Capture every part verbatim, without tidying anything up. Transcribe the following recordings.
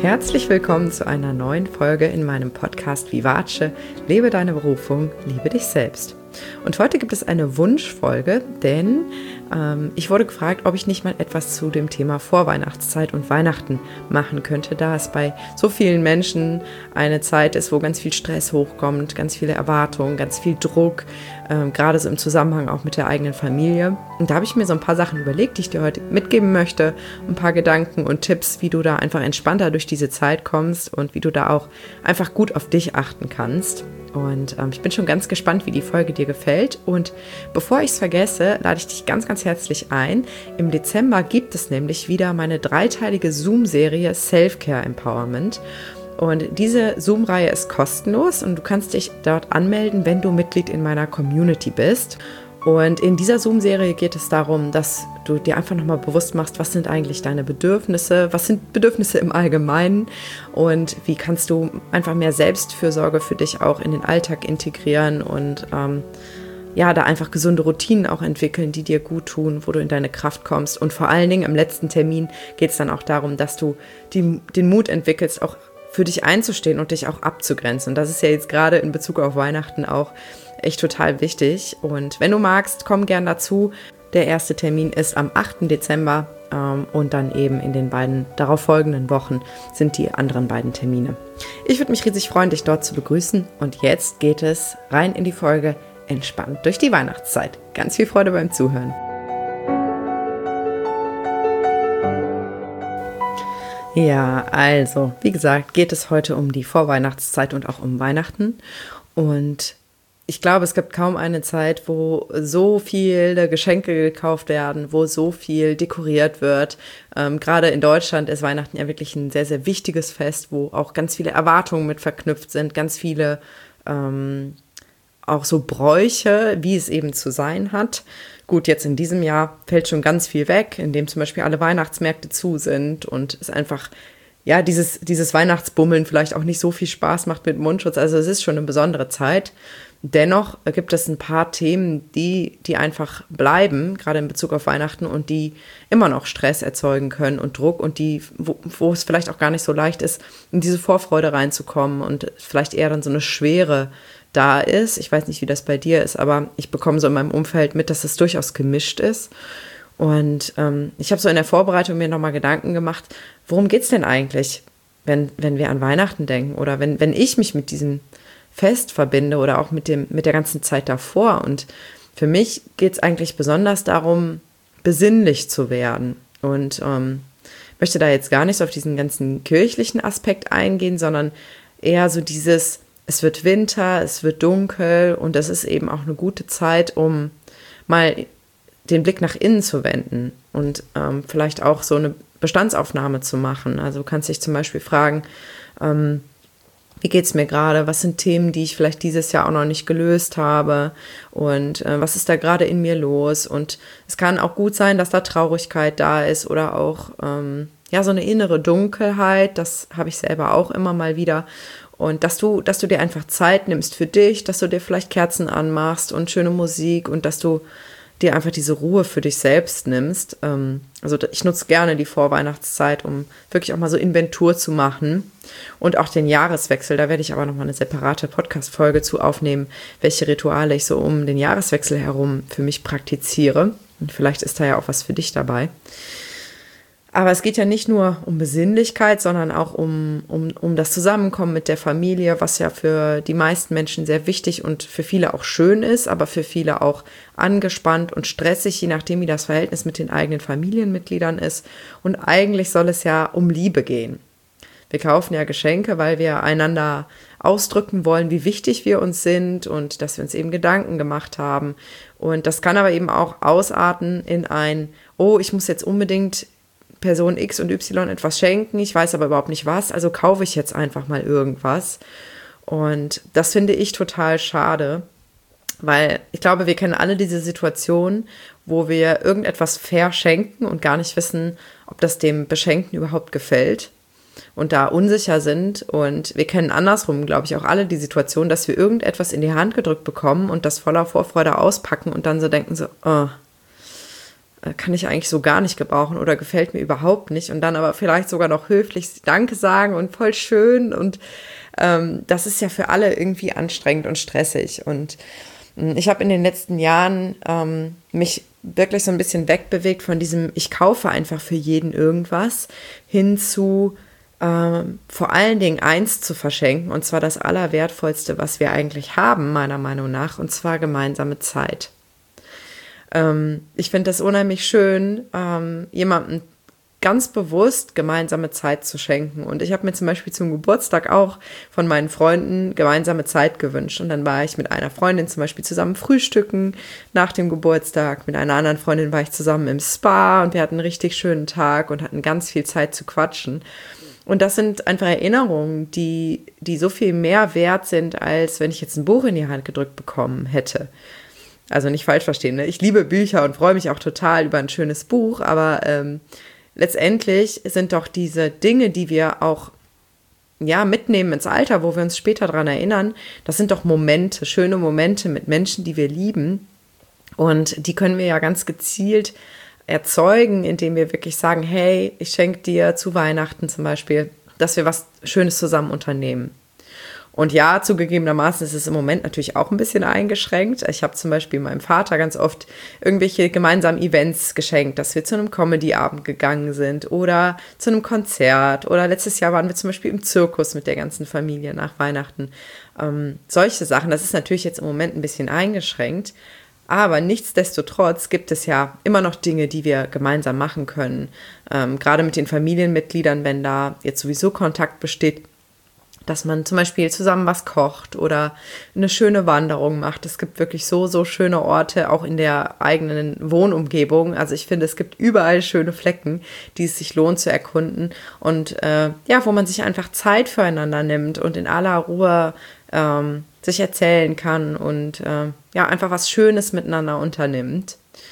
Herzlich willkommen zu einer neuen Folge in meinem Podcast Vivace, lebe deine Berufung, liebe dich selbst. Und heute gibt es eine Wunschfolge, denn ähm, ich wurde gefragt, ob ich nicht mal etwas zu dem Thema Vorweihnachtszeit und Weihnachten machen könnte, da es bei so vielen Menschen eine Zeit ist, wo ganz viel Stress hochkommt, ganz viele Erwartungen, ganz viel Druck, ähm, gerade so im Zusammenhang auch mit der eigenen Familie. Und da habe ich mir so ein paar Sachen überlegt, die ich dir heute mitgeben möchte, ein paar Gedanken und Tipps, wie du da einfach entspannter durch diese Zeit kommst und wie du da auch einfach gut auf dich achten kannst. Und ähm, ich bin schon ganz gespannt, wie die Folge dir gefällt. Und bevor ich es vergesse, lade ich dich ganz, ganz herzlich ein. Im Dezember gibt es nämlich wieder meine dreiteilige Zoom-Serie Self-Care Empowerment. Und diese Zoom-Reihe ist kostenlos und du kannst dich dort anmelden, wenn du Mitglied in meiner Community bist. Und in dieser Zoom-Serie geht es darum, dass du dir einfach nochmal bewusst machst, was sind eigentlich deine Bedürfnisse, was sind Bedürfnisse im Allgemeinen und wie kannst du einfach mehr Selbstfürsorge für dich auch in den Alltag integrieren und ähm, ja, da einfach gesunde Routinen auch entwickeln, die dir gut tun, wo du in deine Kraft kommst. Und vor allen Dingen am letzten Termin geht es dann auch darum, dass du die, den Mut entwickelst, auch für dich einzustehen und dich auch abzugrenzen. Und das ist ja jetzt gerade in Bezug auf Weihnachten auch echt total wichtig. Und wenn du magst, komm gern dazu. Der erste Termin ist am achten Dezember ähm, und dann eben in den beiden darauffolgenden Wochen sind die anderen beiden Termine. Ich würde mich riesig freuen, dich dort zu begrüßen. Und jetzt geht es rein in die Folge Entspannt durch die Weihnachtszeit. Ganz viel Freude beim Zuhören. Ja, also, wie gesagt, geht es heute um die Vorweihnachtszeit und auch um Weihnachten. Und ich glaube, es gibt kaum eine Zeit, wo so viele Geschenke gekauft werden, wo so viel dekoriert wird. Ähm, gerade in Deutschland ist Weihnachten ja wirklich ein sehr, sehr wichtiges Fest, wo auch ganz viele Erwartungen mit verknüpft sind, ganz viele ähm, auch so Bräuche, wie es eben zu sein hat. Gut, jetzt in diesem Jahr fällt schon ganz viel weg, indem zum Beispiel alle Weihnachtsmärkte zu sind und es einfach, ja, dieses, dieses Weihnachtsbummeln vielleicht auch nicht so viel Spaß macht mit Mundschutz. Also es ist schon eine besondere Zeit. Dennoch gibt es ein paar Themen, die, die einfach bleiben, gerade in Bezug auf Weihnachten und die immer noch Stress erzeugen können und Druck und die, wo, wo es vielleicht auch gar nicht so leicht ist, in diese Vorfreude reinzukommen und vielleicht eher dann so eine Schwere da ist. Ich weiß nicht, wie das bei dir ist, aber ich bekomme so in meinem Umfeld mit, dass es durchaus gemischt ist. Und ähm, ich habe so in der Vorbereitung mir nochmal Gedanken gemacht, worum geht es denn eigentlich, wenn, wenn wir an Weihnachten denken oder wenn, wenn ich mich mit diesem Fest verbinde oder auch mit dem, mit der ganzen Zeit davor. Und für mich geht es eigentlich besonders darum, besinnlich zu werden. Und ähm, möchte da jetzt gar nicht so auf diesen ganzen kirchlichen Aspekt eingehen, sondern eher so dieses, es wird Winter, es wird dunkel und das ist eben auch eine gute Zeit, um mal den Blick nach innen zu wenden und ähm, vielleicht auch so eine Bestandsaufnahme zu machen. Also du kannst dich zum Beispiel fragen, ähm, wie geht's mir gerade? Was sind Themen, die ich vielleicht dieses Jahr auch noch nicht gelöst habe? Und äh, was ist da gerade in mir los? Und es kann auch gut sein, dass da Traurigkeit da ist oder auch ähm, ja so eine innere Dunkelheit. Das habe ich selber auch immer mal wieder. Und dass du, dass du dir einfach Zeit nimmst für dich, dass du dir vielleicht Kerzen anmachst und schöne Musik und dass du dir einfach diese Ruhe für dich selbst nimmst. Also ich nutze gerne die Vorweihnachtszeit, um wirklich auch mal so Inventur zu machen und auch den Jahreswechsel. Da werde ich aber nochmal eine separate Podcast-Folge zu aufnehmen, welche Rituale ich so um den Jahreswechsel herum für mich praktiziere. Und vielleicht ist da ja auch was für dich dabei. Aber es geht ja nicht nur um Besinnlichkeit, sondern auch um, um, um das Zusammenkommen mit der Familie, was ja für die meisten Menschen sehr wichtig und für viele auch schön ist, aber für viele auch angespannt und stressig, je nachdem, wie das Verhältnis mit den eigenen Familienmitgliedern ist. Und eigentlich soll es ja um Liebe gehen. Wir kaufen ja Geschenke, weil wir einander ausdrücken wollen, wie wichtig wir uns sind und dass wir uns eben Gedanken gemacht haben. Und das kann aber eben auch ausarten in ein, oh, ich muss jetzt unbedingt Person X und Y etwas schenken, ich weiß aber überhaupt nicht was, also kaufe ich jetzt einfach mal irgendwas. Und das finde ich total schade, weil ich glaube, wir kennen alle diese Situation, wo wir irgendetwas verschenken und gar nicht wissen, ob das dem Beschenkten überhaupt gefällt und da unsicher sind. Und wir kennen andersrum, glaube ich, auch alle die Situation, dass wir irgendetwas in die Hand gedrückt bekommen und das voller Vorfreude auspacken und dann so denken so, oh, äh, kann ich eigentlich so gar nicht gebrauchen oder gefällt mir überhaupt nicht. Und dann aber vielleicht sogar noch höflich Danke sagen und voll schön. Und ähm, das ist ja für alle irgendwie anstrengend und stressig. Und mh, ich habe in den letzten Jahren ähm, mich wirklich so ein bisschen wegbewegt von diesem, ich kaufe einfach für jeden irgendwas, hin zu ähm, vor allen Dingen eins zu verschenken, und zwar das Allerwertvollste, was wir eigentlich haben, meiner Meinung nach, und zwar gemeinsame Zeit. Ähm, ich finde das unheimlich schön, ähm, jemandem ganz bewusst gemeinsame Zeit zu schenken. Und ich habe mir zum Beispiel zum Geburtstag auch von meinen Freunden gemeinsame Zeit gewünscht. Und dann war ich mit einer Freundin zum Beispiel zusammen frühstücken nach dem Geburtstag. Mit einer anderen Freundin war ich zusammen im Spa und wir hatten einen richtig schönen Tag und hatten ganz viel Zeit zu quatschen. Und das sind einfach Erinnerungen, die, die so viel mehr wert sind, als wenn ich jetzt ein Buch in die Hand gedrückt bekommen hätte. Also nicht falsch verstehen, ne? Ich liebe Bücher und freue mich auch total über ein schönes Buch, aber ähm, letztendlich sind doch diese Dinge, die wir auch ja, mitnehmen ins Alter, wo wir uns später daran erinnern, das sind doch Momente, schöne Momente mit Menschen, die wir lieben. Und die können wir ja ganz gezielt erzeugen, indem wir wirklich sagen, hey, ich schenke dir zu Weihnachten zum Beispiel, dass wir was Schönes zusammen unternehmen. Und ja, zugegebenermaßen ist es im Moment natürlich auch ein bisschen eingeschränkt. Ich habe zum Beispiel meinem Vater ganz oft irgendwelche gemeinsamen Events geschenkt, dass wir zu einem Comedy-Abend gegangen sind oder zu einem Konzert. Oder letztes Jahr waren wir zum Beispiel im Zirkus mit der ganzen Familie nach Weihnachten. Ähm, solche Sachen, das ist natürlich jetzt im Moment ein bisschen eingeschränkt. Aber nichtsdestotrotz gibt es ja immer noch Dinge, die wir gemeinsam machen können. Ähm, gerade mit den Familienmitgliedern, wenn da jetzt sowieso Kontakt besteht, dass man zum Beispiel zusammen was kocht oder eine schöne Wanderung macht. Es gibt wirklich so, so schöne Orte, auch in der eigenen Wohnumgebung. Also ich finde, es gibt überall schöne Flecken, die es sich lohnt zu erkunden. Und äh, ja, wo man sich einfach Zeit füreinander nimmt und in aller Ruhe ähm, sich erzählen kann und äh, ja, einfach was Schönes miteinander unternimmt.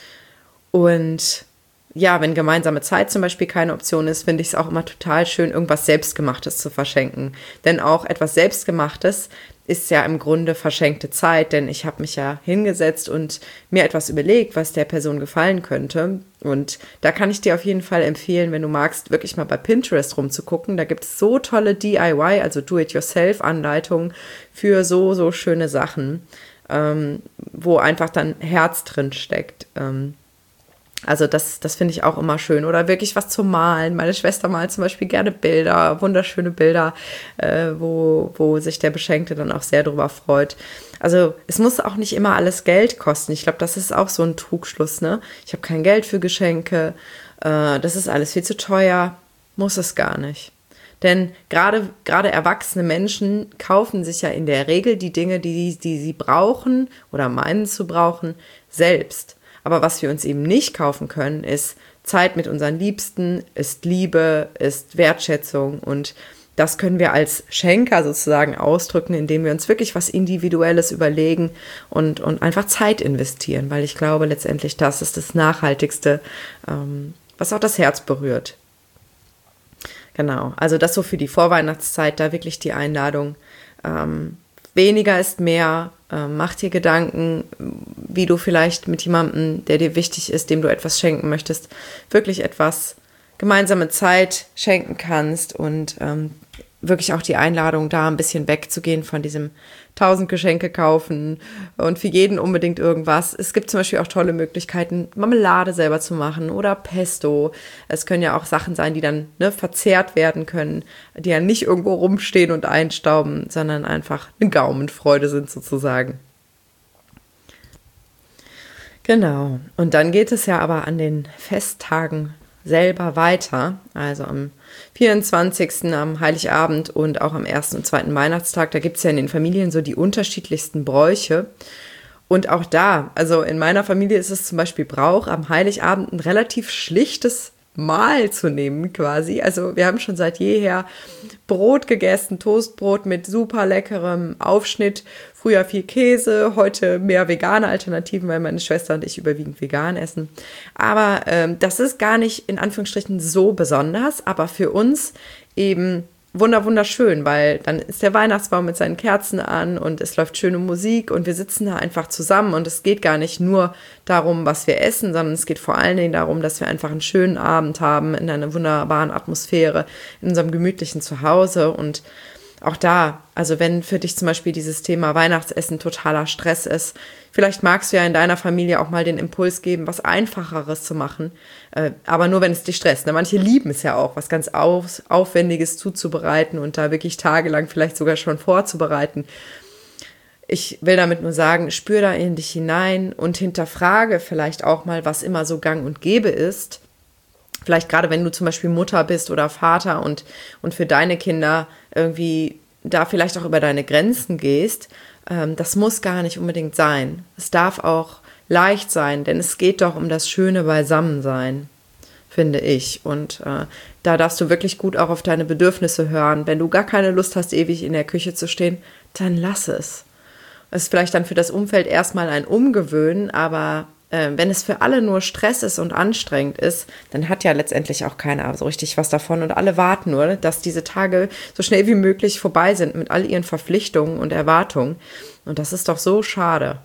Und ja, wenn gemeinsame Zeit zum Beispiel keine Option ist, finde ich es auch immer total schön, irgendwas Selbstgemachtes zu verschenken. Denn auch etwas Selbstgemachtes ist ja im Grunde verschenkte Zeit, denn ich habe mich ja hingesetzt und mir etwas überlegt, was der Person gefallen könnte. Und da kann ich dir auf jeden Fall empfehlen, wenn du magst, wirklich mal bei Pinterest rumzugucken. Da gibt es so tolle D I Y, also Do-it-yourself-Anleitungen für so, so schöne Sachen, ähm, wo einfach dann Herz drin steckt. Ähm, Also das, das finde ich auch immer schön. Oder wirklich was zu malen. Meine Schwester malt zum Beispiel gerne Bilder, wunderschöne Bilder, äh, wo, wo sich der Beschenkte dann auch sehr drüber freut. Also es muss auch nicht immer alles Geld kosten. Ich glaube, das ist auch so ein Trugschluss, ne? Ich habe kein Geld für Geschenke, äh, das ist alles viel zu teuer. Muss es gar nicht. Denn gerade gerade erwachsene Menschen kaufen sich ja in der Regel die Dinge, die, die sie brauchen oder meinen zu brauchen, selbst. Aber was wir uns eben nicht kaufen können, ist Zeit mit unseren Liebsten, ist Liebe, ist Wertschätzung. Und das können wir als Schenker sozusagen ausdrücken, indem wir uns wirklich was Individuelles überlegen und, und einfach Zeit investieren. Weil ich glaube, letztendlich das ist das Nachhaltigste, ähm, was auch das Herz berührt. Genau, also das so für die Vorweihnachtszeit, da wirklich die Einladung. Ähm, weniger ist mehr. Mach dir Gedanken, wie du vielleicht mit jemandem, der dir wichtig ist, dem du etwas schenken möchtest, wirklich etwas gemeinsame Zeit schenken kannst und ähm, wirklich auch die Einladung, da ein bisschen wegzugehen von diesem tausend Geschenke kaufen und für jeden unbedingt irgendwas. Es gibt zum Beispiel auch tolle Möglichkeiten, Marmelade selber zu machen oder Pesto. Es können ja auch Sachen sein, die dann ne, verzehrt werden können, die ja nicht irgendwo rumstehen und einstauben, sondern einfach eine Gaumenfreude sind sozusagen. Genau. Und dann geht es ja aber an den Festtagen selber weiter, also am vierundzwanzigsten am Heiligabend und auch am ersten und zweiten Weihnachtstag, da gibt es ja in den Familien so die unterschiedlichsten Bräuche. Und auch da, also in meiner Familie ist es zum Beispiel Brauch, am Heiligabend ein relativ schlichtes Mahl zu nehmen quasi. Also wir haben schon seit jeher Brot gegessen, Toastbrot mit super leckerem Aufschnitt. Früher viel Käse, heute mehr vegane Alternativen, weil meine Schwester und ich überwiegend vegan essen. Aber ähm, das ist gar nicht in Anführungsstrichen so besonders, aber für uns eben wunder wunderschön, weil dann ist der Weihnachtsbaum mit seinen Kerzen an und es läuft schöne Musik und wir sitzen da einfach zusammen und es geht gar nicht nur darum, was wir essen, sondern es geht vor allen Dingen darum, dass wir einfach einen schönen Abend haben in einer wunderbaren Atmosphäre, in unserem gemütlichen Zuhause. Und auch da, also wenn für dich zum Beispiel dieses Thema Weihnachtsessen totaler Stress ist, vielleicht magst du ja in deiner Familie auch mal den Impuls geben, was Einfacheres zu machen, äh, aber nur, wenn es dich stresst. Ne? Manche lieben es ja auch, was ganz auf, Aufwendiges zuzubereiten und da wirklich tagelang vielleicht sogar schon vorzubereiten. Ich will damit nur sagen, spür da in dich hinein und hinterfrage vielleicht auch mal, was immer so gang und gäbe ist. Vielleicht gerade, wenn du zum Beispiel Mutter bist oder Vater und, und für deine Kinder irgendwie da vielleicht auch über deine Grenzen gehst, ähm, das muss gar nicht unbedingt sein. Es darf auch leicht sein, denn es geht doch um das schöne Beisammensein, finde ich. Und äh, da darfst du wirklich gut auch auf deine Bedürfnisse hören. Wenn du gar keine Lust hast, ewig in der Küche zu stehen, dann lass es. Es ist vielleicht dann für das Umfeld erstmal ein Umgewöhnen, aber äh, wenn es für alle nur Stress ist und anstrengend ist, dann hat ja letztendlich auch keiner so richtig was davon und alle warten nur, dass diese Tage so schnell wie möglich vorbei sind mit all ihren Verpflichtungen und Erwartungen. Und das ist doch so schade.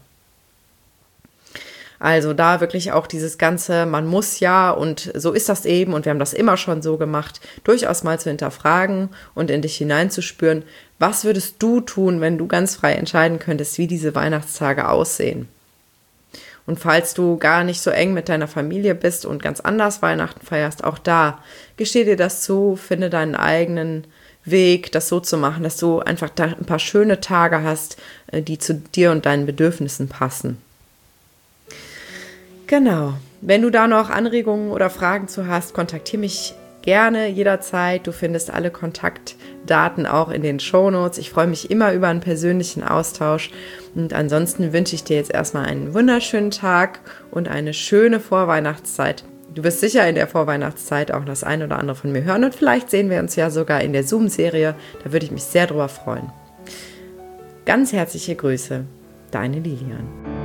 Also da wirklich auch dieses ganze, man muss ja und so ist das eben und wir haben das immer schon so gemacht, durchaus mal zu hinterfragen und in dich hineinzuspüren, was würdest du tun, wenn du ganz frei entscheiden könntest, wie diese Weihnachtstage aussehen? Und falls du gar nicht so eng mit deiner Familie bist und ganz anders Weihnachten feierst, auch da, gesteh dir das zu, finde deinen eigenen Weg, das so zu machen, dass du einfach da ein paar schöne Tage hast, die zu dir und deinen Bedürfnissen passen. Genau. Wenn du da noch Anregungen oder Fragen zu hast, kontaktiere mich gerne jederzeit. Du findest alle Kontaktdaten auch in den Shownotes. Ich freue mich immer über einen persönlichen Austausch. Und ansonsten wünsche ich dir jetzt erstmal einen wunderschönen Tag und eine schöne Vorweihnachtszeit. Du wirst sicher in der Vorweihnachtszeit auch das ein oder andere von mir hören und vielleicht sehen wir uns ja sogar in der Zoom-Serie. Da würde ich mich sehr drüber freuen. Ganz herzliche Grüße, deine Lilian.